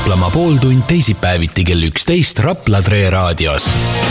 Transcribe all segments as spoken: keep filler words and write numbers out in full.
Raplamaa pooltund teisipäeviti kell üksteist Rapla Tre raadios.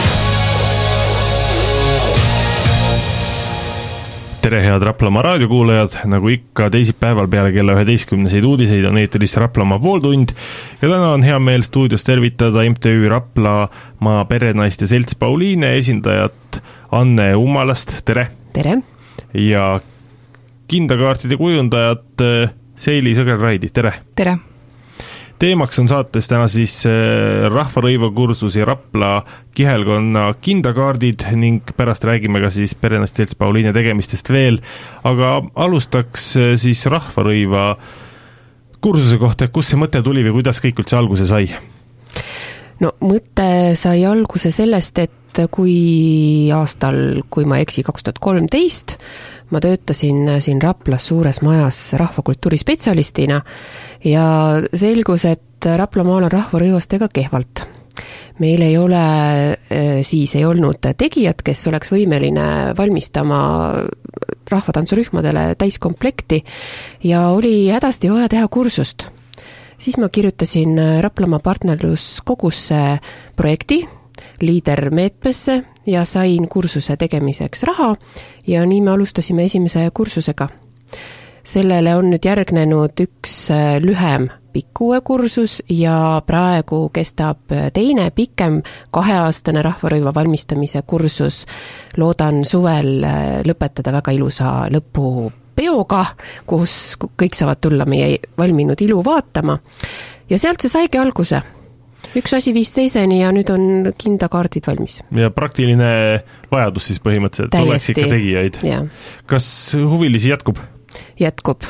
Tere head Raplamaa raadiokuulajad, nagu ikka teisipäeval peale kella üheteistkümneseid uudiseid on eetris Raplamaa pooltund ja täna on hea meel stuudios tervitada M T Ü Raplamaa perenaiste selts Pauliine esindajat Anne Ummalast, tere! Tere! Ja kindakaartide kujundajat Seili Sõger-Raidi, tere! Tere! Teemaks on saates täna siis rahvarõivakursus ja Rapla kihelkonna kindakaardid ning pärast räägime ka siis perenaiste selts Pauliine tegemistest veel, aga alustaks siis rahvarõiva kursuse kohta, kus see mõte tuli või kuidas kõik üldse alguse sai? No mõte sai alguse sellest, et kui aastal, kui ma eksi kaks tuhat kolmteist, ma töötasin siin Raplas suures majas rahvakultuuri spetsialistina ja selgus, et Raplamaal on rahvarõivastega kehvalt. Meil ei ole, siis ei olnud tegijad, kes oleks võimeline valmistama rahvatantsurühmadele täiskomplekti ja oli hädasti vaja teha kursust. Siis ma kirjutasin Raplamaa partnerluskogusse projekti, liider meetmesse ja sain kursuse tegemiseks raha ja nii me alustasime esimese kursusega. Sellele on nüüd järgnenud üks lühem pikkuue kursus ja praegu kestab teine pikem kaheaastane rahvarõiva valmistamise kursus. Loodan suvel lõpetada väga ilusa lõpupeoga, kus kõik saavad tulla meie valminud ilu vaatama ja sealt see saigi alguse. Üks asi viis teiseni ja nüüd on kindakaardid valmis. Ja praktiline vajadus siis põhimõtteliselt, et oleks ikka tegijaid. Ja. Kas huvilisi jätkub? Jätkub.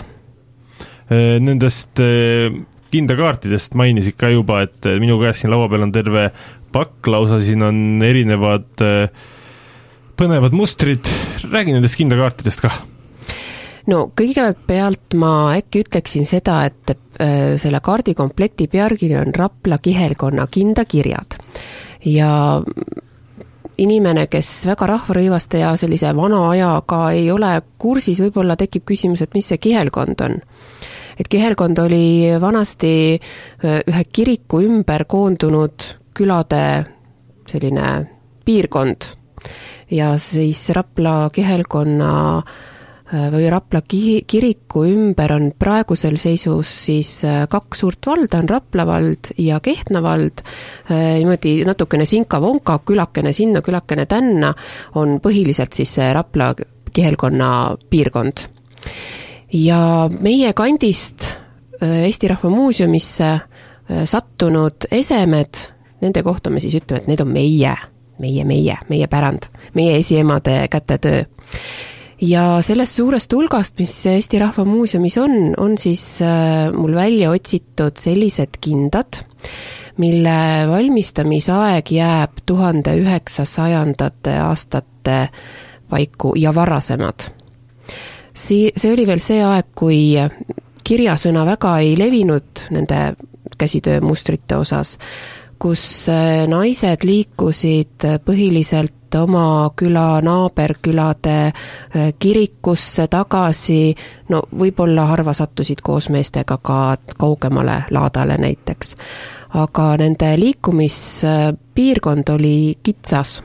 Nendest kindakaartidest mainisid ka juba, et minu käes siin laua peal on terve pakk, lausa siin on erinevad põnevad mustrid. Räägi nendest kindakaartidest ka. No kõigepealt ma äkki ütleksin seda, et selle kaardikomplekti pealkiri on Rapla kihelkonna kindakirjad. Ja inimene, kes väga rahvarõivaste ja sellise vana ajaga ei ole kursis, võib-olla tekib küsimus, et mis see kihelkond on. Et kihelkond oli vanasti ühe kiriku ümber koondunud külade selline piirkond ja siis Rapla kihelkonna või Rapla kiriku ümber on praegusel seisus siis kaks suurt valda, on Rapla vald ja Kehtna vald, niimoodi natukene sinka-vonka, külakene sinna, külakene tänna, on põhiliselt siis Rapla kihelkonna piirkond. Ja meie kandist Eesti Rahva Muuseumisse sattunud esemed, nende kohta me siis ütleme, et need on meie, meie, meie, meie pärand, meie esiemade kätetöö. Ja sellest suurest hulgast, mis Eesti Rahva Muuseumis on, on siis mul välja otsitud sellised kindad, mille valmistamisaeg jääb tuhande üheksasajandate aastate paiku ja varasemad. See oli veel see aeg, kui kirjasõna väga ei levinud nende käsitöö mustrite osas, kus naised liikusid põhiliselt oma küla, naaberkülade kirikusse tagasi, no võib-olla harva sattusid koos meestega ka kaugemale laadale näiteks. Aga nende liikumispiirkond oli kitsas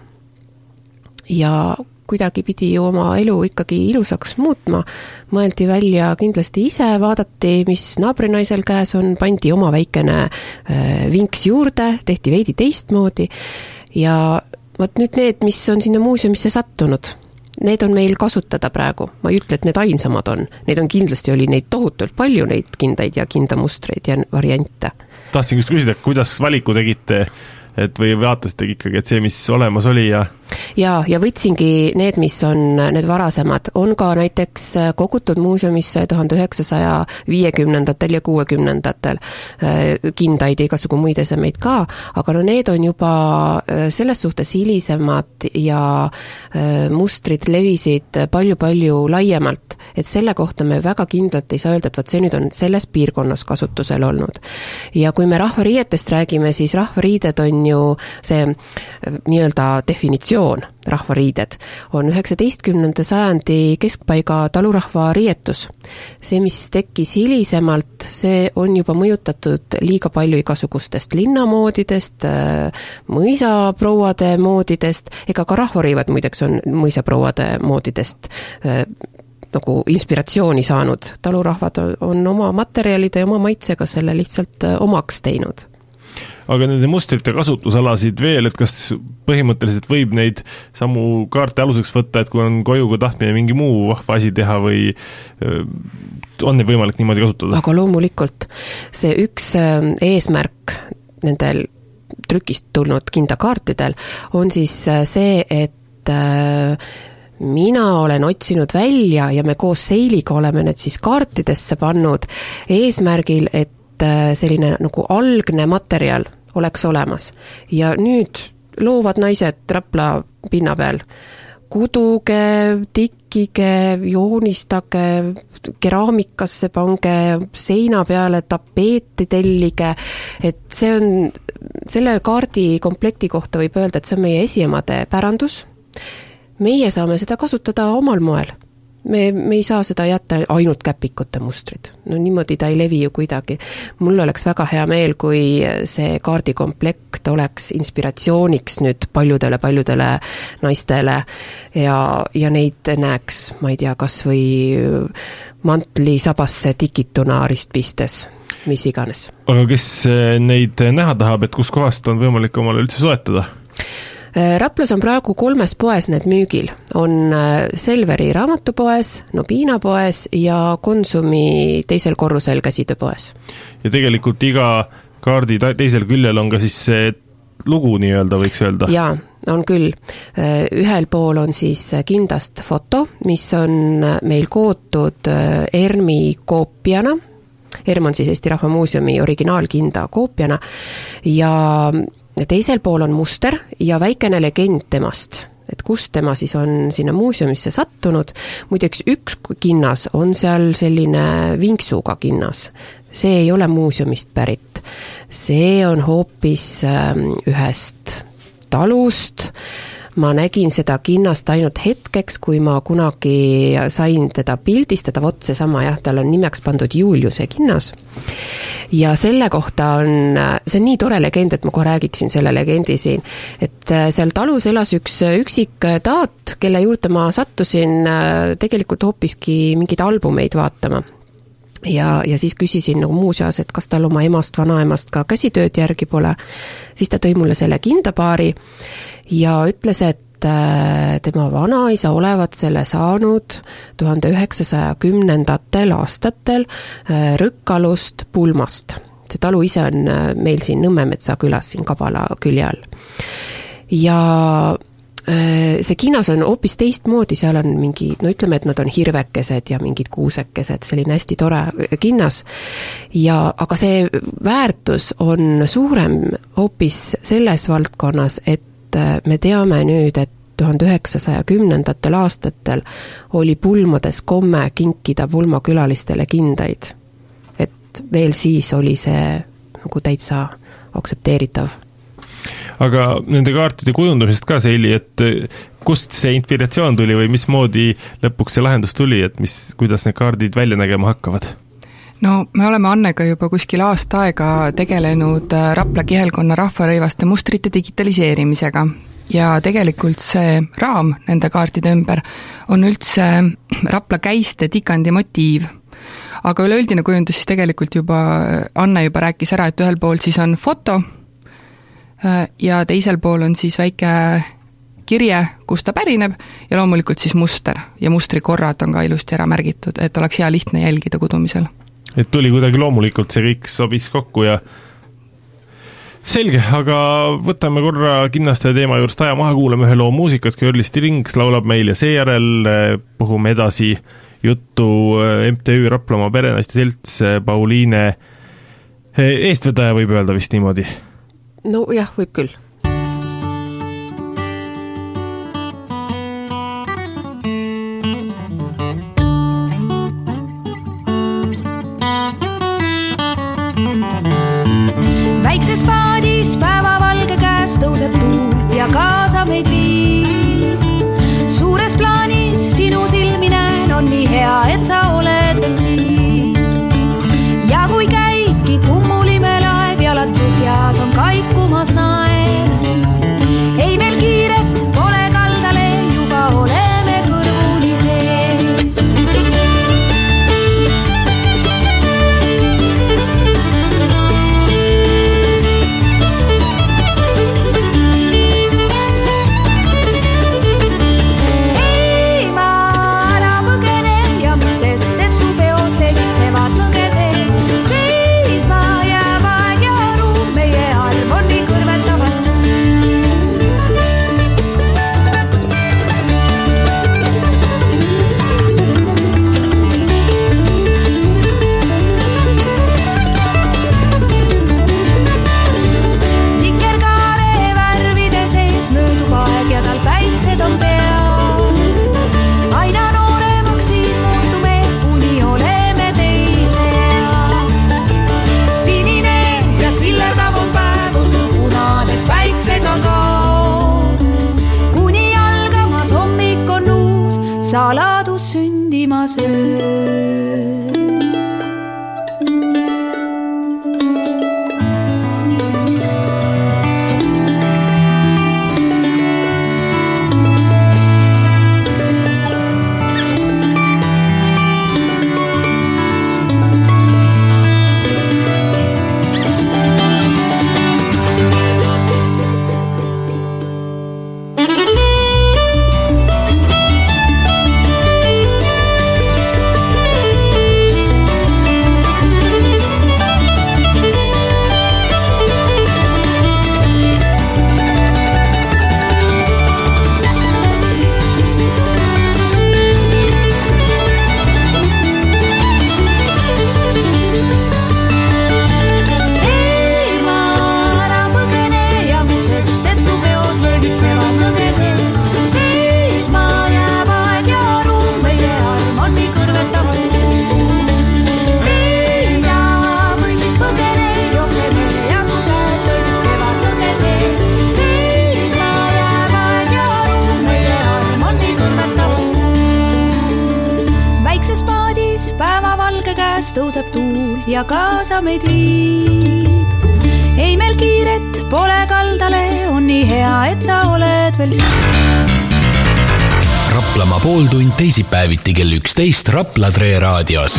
ja kuidagi pidi ju oma elu ikkagi ilusaks muutma. Mõeldi välja kindlasti ise, vaadati, mis naabrinaisel käes on, pandi oma väikene vinks juurde, tehti veidi teistmoodi ja vaat nüüd need, mis on sinna muuseumisse sattunud, need on meil kasutada praegu. Ma ei ütle, et need ainsamad on. Need on kindlasti oli neid tohutult palju, neid kindaid ja kindamustreid ja variante. Tahtsin just küsida, kuidas valiku tegite, et või vaatasite ikkagi, et see, mis olemas oli ja... Ja, ja võtsingi need, mis on need varasemad, on ka näiteks kogutud muuseumisse tuhande üheksasaja viiekümnendatel ja kuuekümnendatel kindaid ja igasugu muid esemeid ka, aga no need on juba selles suhtes hilisemad ja mustrid levisid palju-palju laiemalt, et selle kohta me väga kindlalt ei saa öelda, et võt see nüüd on selles piirkonnas kasutusel olnud. Ja kui me rahvariietest räägime, siis rahvariided on ju see nii-öelda definitsioon, rahvariided, on üheksateistkümnenda sajandi keskpaiga talurahva riietus. See, mis tekkis hilisemalt, see on juba mõjutatud liiga palju igasugustest linnamoodidest, mõisaprouade moodidest, ega ka rahvariivad muideks on mõisaprouade moodidest nagu inspiratsiooni saanud. Talurahvad on oma materjalide ja oma maitsega selle lihtsalt omaks teinud. Aga nende mustrite kasutusalasid veel, et kas põhimõtteliselt võib neid samu kaarte aluseks võtta, et kui on kojuga tahtmine mingi muu vahva asi teha või on neid võimalik niimoodi kasutada? Aga loomulikult see üks eesmärk nendel trükist tulnud kindakaartidel on siis see, et mina olen otsinud välja ja me koos Seiliga oleme need siis kaartidesse pannud eesmärgil, et selline nagu algne materjal oleks olemas. Ja nüüd loovad naised Rapla pinna peal. Kuduge, tikkige, joonistage, keraamikasse pange, seina peale tapeeti tellige, et see on, selle kaardi komplekti kohta võib öelda, et see on meie esiemade pärandus. Meie saame seda kasutada omal moel. Me, me ei saa seda jätta ainult käpikute mustrid. No niimoodi ta ei levi ju kuidagi. Mul oleks väga hea meel, kui see kaardikomplekt oleks inspiratsiooniks nüüd paljudele-paljudele naistele ja, ja neid näeks, ma ei tea, kas või mantli sabasse tikituna ristpistes, mis iganes. Aga kes neid näha tahab, et kus kohast on võimalik omale üldse soetada? Raplas on praegu kolmes poes need müügil. On Selveri raamatupoes, Nobina poes ja Konsumi teisel korrusel käsitööpoes. Ja tegelikult iga kaardi teisel küljel on ka siis see lugu nii-öelda, võiks öelda? Jaa, on küll. Ühel pool on siis kindast foto, mis on meil kootud ERMi koopiana. ERM on siis Eesti Rahva Muuseumi originaalkinda koopiana ja teisel pool on muster ja väikene legend temast, et kus tema siis on sinna muuseumisse sattunud. Muideks üks kinnas on seal selline vinksuga kinnas. See ei ole muuseumist pärit. See on hoopis ühest talust. Ma nägin seda kinnast ainult hetkeks, kui ma kunagi sain teda pildistada, vot see sama, jah, tal on nimeks pandud Juliuse kinnas. Ja selle kohta on, see on nii tore legend, et ma kohe räägiksin selle legendi siin, et seal talus elas üks üksik taat, kelle juurde ma sattusin tegelikult hoopiski mingeid albumeid vaatama. Ja, ja siis küsisin nagu muuseas, et kas tal oma emast, vanaemast ka käsitööd järgi pole. Siis ta tõi mulle selle kindapaari ja ütles, et tema vanaisa olevat selle saanud tuhande üheksasaja kümnendatel aastatel Rõkkalust Pulmast. See talu ise on meil siin Nõmmemetsa külas, siin Kabala külje all. Ja see kinnas on hoopis teistmoodi, seal on mingi, no ütleme, et nad on hirvekesed ja mingid kuusekesed, selline hästi tore kinnas. Ja, aga see väärtus on suurem hoopis selles valdkonnas, et me teame nüüd, et tuhande üheksasaja kümnendatel aastatel oli pulmades komme kinkida pulmakülalistele kindaid. Et veel siis oli see nagu täitsa aksepteeritav. Aga nende kaartide kujundamisest ka Seili, et kust see inspiratsioon tuli või mismoodi lõpuks see lahendus tuli, et mis, kuidas need kaardid välja nägema hakkavad? No me oleme Annega juba kuskil aasta aega tegelenud Rapla kihelkonna rahvarõivaste mustrite digitaliseerimisega ja tegelikult see raam nende kaartide ümber on üldse Rapla käiste tikandi motiiv. Aga üleüldine kujundus siis tegelikult juba, Anne juba rääkis ära, et ühel pool siis on foto ja teisel pool on siis väike kirje, kus ta pärineb ja loomulikult siis muster ja mustrikorrad on ka ilusti ära märgitud, et oleks hea lihtne jälgida kudumisel. Et tuli kuidagi loomulikult, see kõik sobis kokku ja selge, aga võtame korra kinnaste teema juurest aja maha, kuulame ühe loo muusikat, kui Early Strings laulab meil ja seejärel puhume edasi juttu M T Ü Raplamaa perenaiste selts Pauliine eestvedaja, võib öelda vist niimoodi. No jah, võib küll. Väikses paadis päevavalge käe tõuseb tuul ja kaasa meid viib. Suures plaanis sinu silmi näen, on nii hea, et sa oled veel siin. Ja kui käibki kummulime laev, jalad põhjas on kaikumas naer. Ei meil kiiret, pole kaldale, juba oleme kõrvuni sees. Ei ma ära põgene ja mis sest, et su peos legitsevad nõgesed. Seisma jääb aeg ja ruum, meie arm on nii kõrvetavalt. Vikerkaare värvide sees möödub aeg ja tal päitsed on peas. Aina nooremaks siin muutume, kuni oleme teismeas. Sinine ja sillerdav on päev, õhtu punades päiksega kaob. Kuni algamas hommik on uus, saladus sündimas öös. Tõuseb tuul ja kaasa meid viib. Ei meil kiiret, pole kaldale, on nii hea, et sa oled veel siin. Raplamaa pooltund teisipäeviti kell üksteist Rapla Tre raadios.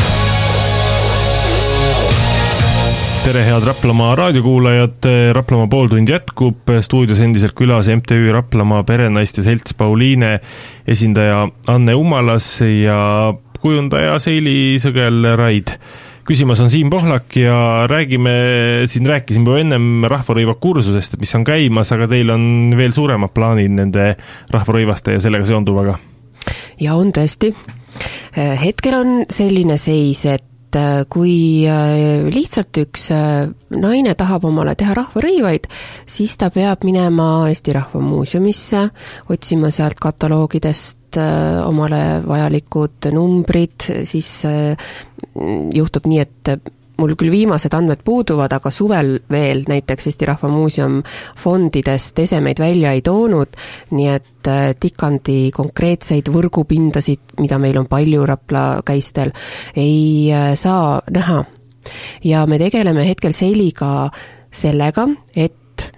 Tere, head Raplamaa raadiokuulajad, Raplamaa pooltund jätkub, stuudios endiselt külas M T Ü Raplamaa perenaiste selts Pauliine esindaja Anne Ummalas ja kujundaja Seili Sõgel-Raid. Küsimas on Siim Pohlak ja räägime, siin rääkisime juba ennem rahvarõiva kursusest, mis on käimas, aga teil on veel suuremad plaanid nende rahvarõivaste ja sellega seonduvaga. Ja on tõesti. Hetkel on selline seis, et kui lihtsalt üks naine tahab omale teha rahvarõivaid, siis ta peab minema Eesti Rahva Muuseumisse, otsima sealt kataloogidest omale vajalikud numbrid, siis juhtub nii, et mul küll viimased andmed puuduvad, aga suvel veel näiteks Eesti Rahva Muuseum fondidest esemeid välja ei toonud, nii et tikandi konkreetseid võrgupindasid, mida meil on palju Rapla käistel, ei saa näha. Ja me tegeleme hetkel Seiliga sellega, et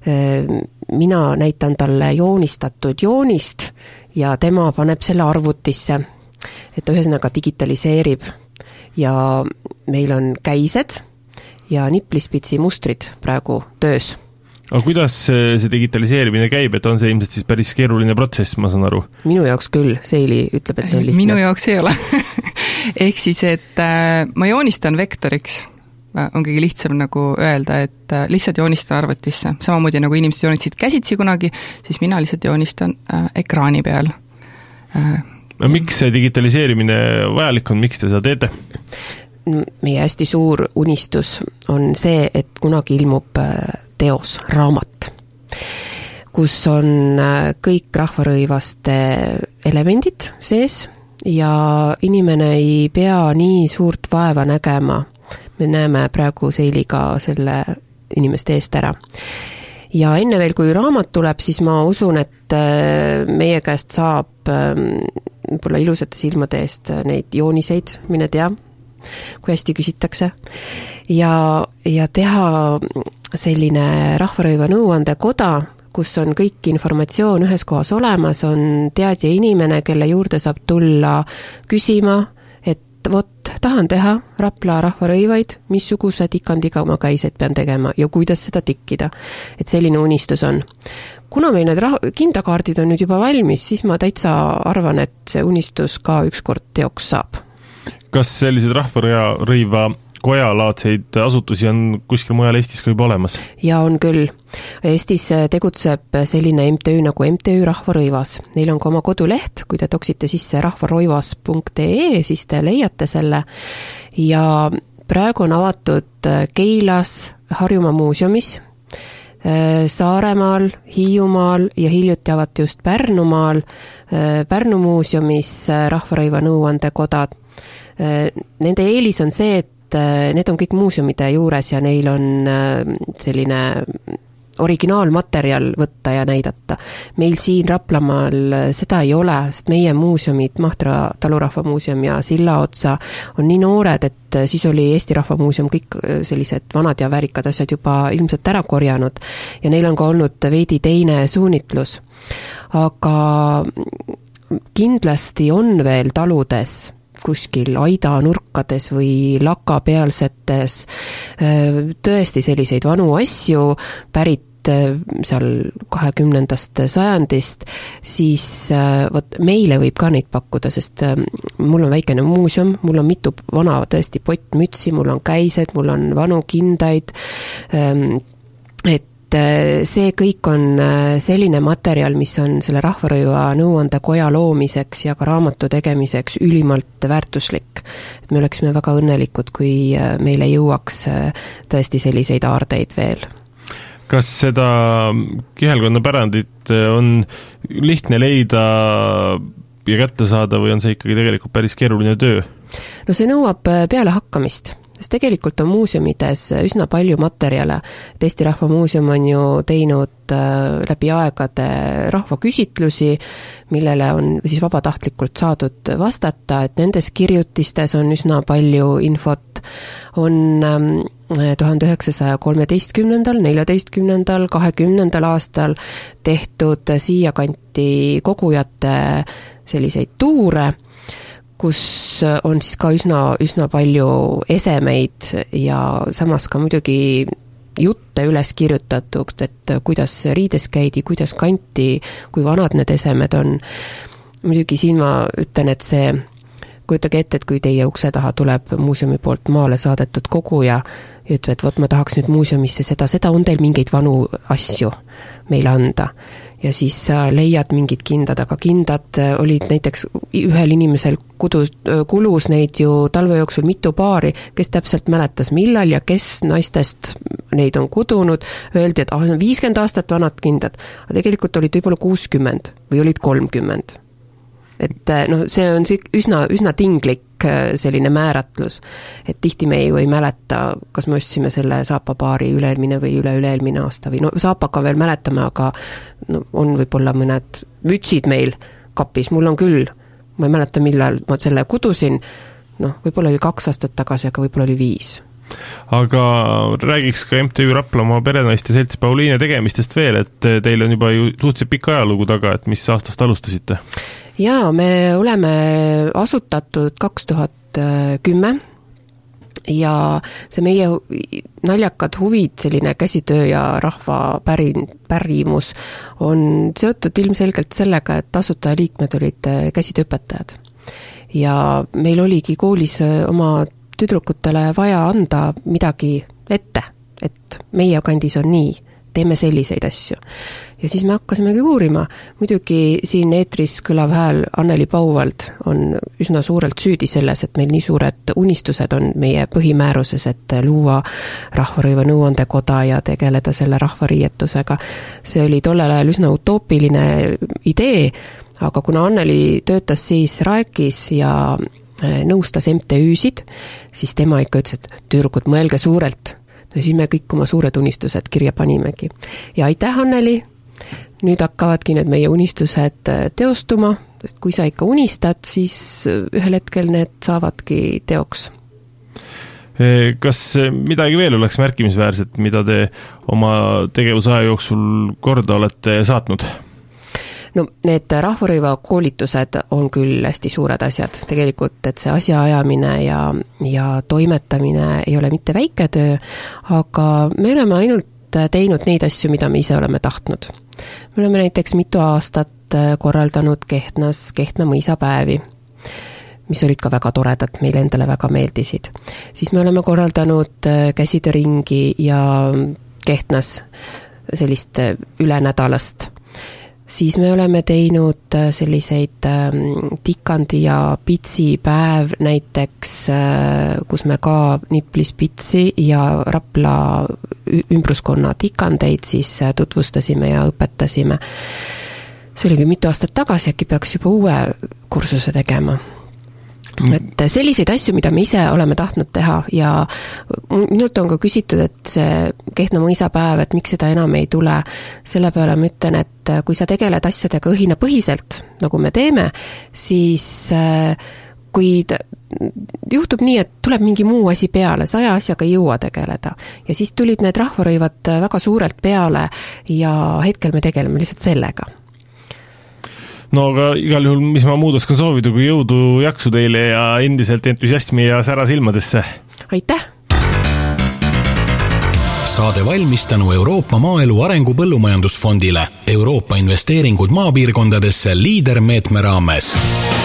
mina näitan talle joonistatud joonist ja tema paneb selle arvutisse, et ta ühesõnaga digitaliseerib. Ja meil on käised ja niplispitsi mustrid praegu töös. Aga kuidas see digitaliseerimine käib, et on see ilmselt siis päris keeruline protsess, ma saan aru? Minu jaoks küll, Seili ütleb, et see on lihtne. Minu jaoks ei ole. Ehk siis, et ma joonistan vektoriks, on kõige lihtsam nagu öelda, et lihtsalt joonistan arvutisse. Samamoodi nagu inimesed joonistasid käsitsi kunagi, siis mina lihtsalt joonistan ekraani peal. No, miks see digitaliseerimine vajalik on, miks te seda teete? Meie hästi suur unistus on see, et kunagi ilmub teos, raamat, kus on kõik rahvarõivaste elemendid sees ja inimene ei pea nii suurt vaeva nägema. Me näeme praegu Seiliga selle inimeste eest ära. ja enne veel, kui raamat tuleb, siis ma usun, et meie käest saab võib-olla ilusate silmade eest neid jooniseid, mine tea, kui hästi küsitakse, ja, ja teha selline Rahvarõiva nõuandekoda, kus on kõik informatsioon ühes kohas olemas, on teadja inimene, kelle juurde saab tulla küsima, et vot, tahan teha Rapla rahvarõivaid, missugused ikandiga ma käised pean tegema ja kuidas seda tikkida. Et selline unistus on. Kuna meil need rah- kindakaardid on nüüd juba valmis, siis ma täitsa arvan, et see unistus ka ükskord teoks saab. Kas sellised rahvarõiva kojalaadseid asutusi on kuskil mujal Eestis ka juba olemas? Ja on küll. Eestis tegutseb selline M T Ü nagu M T Ü Rahvarõivas. Neil on ka oma koduleht, kui te toksite sisse rahvaroivas punkt ee, siis te leiate selle. Ja praegu on avatud Keilas, Harjumaa muuseumis, Saaremaal, Hiiumaal ja hiljuti avati just Pärnumaal, Pärnu muuseumis Rahvarõiva nõuandekodad. Nende eelis on see, et need on kõik muuseumide juures ja neil on selline originaalmaterjal võtta ja näidata. Meil siin Raplamaal seda ei ole, sest meie muuseumid, Mahtra talurahva muuseum ja Sillaotsa on nii noored, et siis oli Eesti Rahva Muuseum kõik sellised vanad ja väärikad asjad juba ilmselt ära korjanud ja neil on ka olnud veidi teine suunitlus. Aga kindlasti on veel taludes kuskil aida nurkades või lakapealsetes tõesti selliseid vanu asju pärit seal kahekümnendast sajandist, siis võt, meile võib ka neid pakkuda, sest mul on väikene muuseum, mul on mitu vana tõesti pottmütsi, mul on käised, mul on vanu kindaid, et see kõik on selline materjal, mis on selle Rahvarõiva nõuandekoja loomiseks ja ka raamatu tegemiseks ülimalt väärtuslik. Et me oleksime väga õnnelikud, kui meile jõuaks tõesti selliseid aardeid veel. Kas seda kihelkonna pärandit on lihtne leida ja kätte saada või on see ikkagi tegelikult päris keeruline töö? No see nõuab peale hakkamist. Sest tegelikult on muuseumides üsna palju materjale. Eesti Rahva Muuseum on ju teinud läbi aegade rahvaküsitlusi, millele on siis vabatahtlikult saadud vastata, et nendes kirjutistes on üsna palju infot. On tuhande üheksasaja kolmeteistkümnendal, neljateistkümnendal, kahekümnendal aastal tehtud siia kanti kogujate selliseid tuure, kus on siis ka üsna, üsna palju esemeid ja samas ka muidugi jutte üles kirjutatud, et kuidas riides käidi, kuidas kanti, kui vanad need esemed on. Muidugi siin ma ütlen, et see, kujutage ette, et kui teie ukse taha tuleb muuseumi poolt maale saadetud koguja ja ütleb, et võt, ma tahaks nüüd muuseumisse seda, seda on teil mingeid vanu asju meile anda. Ja siis sa leiad mingid kindad, aga kindad olid näiteks ühel inimesel kudus, kulus neid ju talve jooksul mitu paari, kes täpselt mäletas millal ja kes naistest neid on kudunud. Öeldi, et ah, viiskümmend aastat vanad kindad, aga tegelikult olid võib-olla kuuskümmend või olid kolmkümmend. Et no, see on üsna, üsna tinglik selline määratlus, et tihti me ju ei mäleta, kas me ostsime selle saapapaari üleelmine või üle-üleelmine aasta või no saapaka veel mäletame, aga no, on võib-olla mõned mütsid meil kapis, mul on küll, ma ei mäleta millal ma selle kudusin, noh, võib-olla oli kaks aastat tagasi, aga võib-olla oli viis. Aga räägiks ka M T Ü Raplamaa perenaiste selts Pauliine tegemistest veel, et teil on juba ju suhteliselt pikk ajalugu taga, et mis aastast alustasite? Jaa, me oleme asutatud kaks tuhat kümme ja see meie naljakad huvid, selline käsitöö ja rahva päri, pärimus on seotud ilmselgelt sellega, et asutajaliikmed olid käsitööõpetajad. Ja meil oligi koolis oma tüdrukutele vaja anda midagi ette, et meie kandis on nii, teeme selliseid asju. Ja siis me hakkasimegi uurima. Muidugi siin eetris kõlav hääl Anneli Pauvald on üsna suurelt süüdi selles, et meil nii suured unistused on meie põhimääruses, et luua Rahvarõiva nõuandekoda ja tegeleda selle rahvariietusega. See oli tollel ajal üsna utoopiline idee, aga kuna Anneli töötas siis Raekis ja nõustas M T Ü-sid, siis tema ikka ütles, et tüdrukud, mõelge suurelt. no siis me kõik oma suured unistused kirja panimegi. ja aitäh, Anneli, nüüd hakkavadki need meie unistused teostuma, sest kui sa ikka unistad, siis ühel hetkel need saavadki teoks. Kas midagi veel oleks märkimisväärset, mida te oma tegevusaja jooksul korda olete saatnud? No need rahvarõiva koolitused on küll hästi suured asjad. Tegelikult, et see asjaajamine ja, ja toimetamine ei ole mitte väike töö, aga me oleme ainult teinud neid asju, mida me ise oleme tahtnud. Me oleme näiteks mitu aastat korraldanud Kehtnas Kehtna mõisapäevi, mis olid ka väga toredad, meile endale väga meeldisid. Siis me oleme korraldanud käsitööringi ja Kehtnas sellist ülenädalast. Siis me oleme teinud selliseid tikandi ja pitsi päev näiteks, kus me ka Niplis pitsi ja Rapla ümbruskonna tikandeid siis tutvustasime ja õpetasime. See oligi mitu aastat tagasi, äkki peaks juba uue kursuse tegema. Et selliseid asju, mida me ise oleme tahtnud teha ja minult on ka küsitud, et see Kehtna mõisapäev, et miks seda enam ei tule, selle peale ma ütlen, et kui sa tegeled asjadega õhinapõhiselt, nagu me teeme, siis kui juhtub nii, et tuleb mingi muu asi peale, saja asjaga ei jõua tegeleda ja siis tulid need rahvarõivad väga suurelt peale ja hetkel me tegeleme lihtsalt sellega. No aga igal juhul, mis ma muud oskan soovida, kui jõudu, jaksu teile ja endiselt entusiasmi ja sära silmadesse. Aitäh! Saade valmistanu Euroopa Maaelu Arengu Põllumajandusfondile Euroopa investeeringud maapiirkondadesse liidermeetme raames.